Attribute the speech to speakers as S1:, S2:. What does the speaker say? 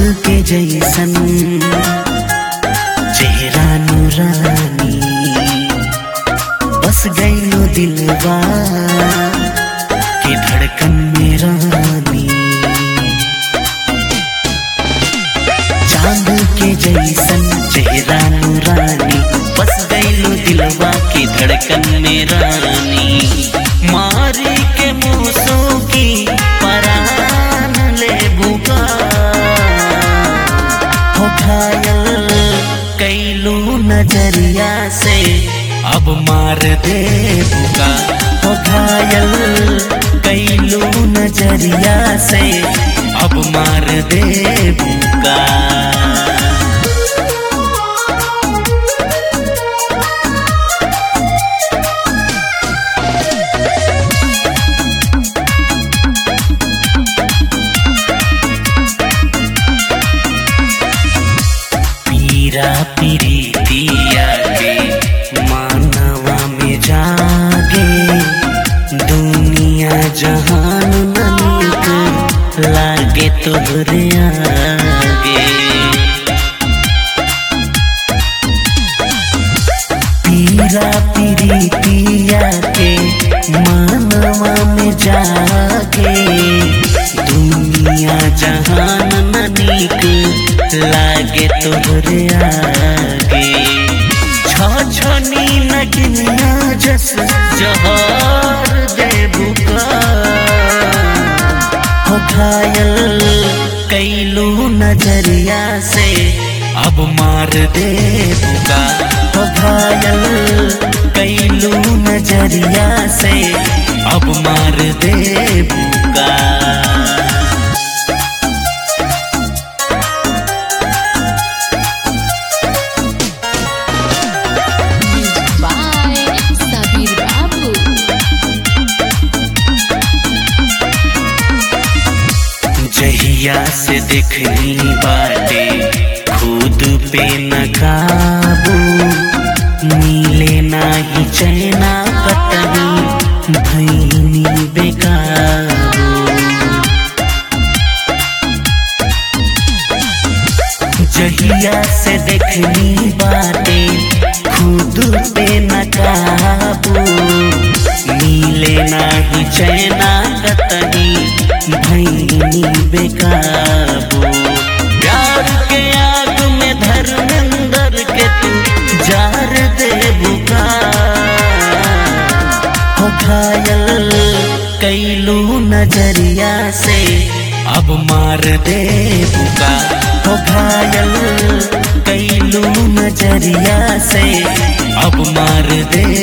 S1: के जैसन चेहरा नूरानी बस गईलो दिलवा के धड़कन में रानी। चांद के जैसन चेहरा नूरानी बस गईलो दिलवा के धड़कन में रानी। मारी के मूसों की परान ले भूखा हो घायल कैलू नजरिया से अब मार दे भूखा हो घायल कैलू नजरिया से अब मार दे भूखा। पीरा पीरितिया के मानवा में जागे दुनिया जहान ननिक लागे तोहरे आगे। पीरा पीरितिया के मानवा में जागे दुनिया जहान ननिक लागे तोहरे आगे। छछनी नगनिया जस जहर दे भूखा हो घायल कैलू नजरिया से अब मार दे भूखा हो घायल कैलू नजरिया से अब मार दे भूखा। जहिया से देखनी बाटे खुद पे न काबू मिले नाही चैना कतही भैनी बेकाबू। जहिया से देखनी बाटे खुद पे न काबू मिले नाही चैना कतही भैनी बेकाबू। प्यार के आग में धर्मेंद्र के तू जार दे भूखा हो घायल कैलू नजरिया से अब मार दे भूखा हो घायल कैलू नजरिया से अब मार दे